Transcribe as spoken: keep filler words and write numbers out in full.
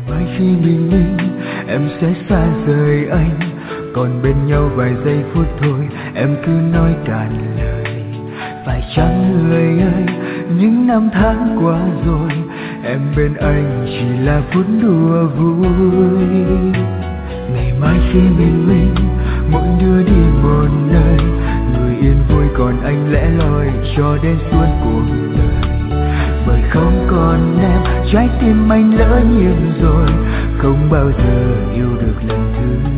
mai khi bình minh em sẽ xa rời anh, còn bên nhau vài giây phút thôi em cứ nói cạn lời. Phải chăng người ơi, những năm tháng qua rồi em bên anh chỉ là phút đùa vui. Ngày mai khi bình minh mỗi đứa đi một nơi, người yên vui còn anh lẻ loi cho đến suốt cuộc đời. Bởi không còn em trái tim anh lỡ nhịp rồi, không bao giờ yêu được lần thứ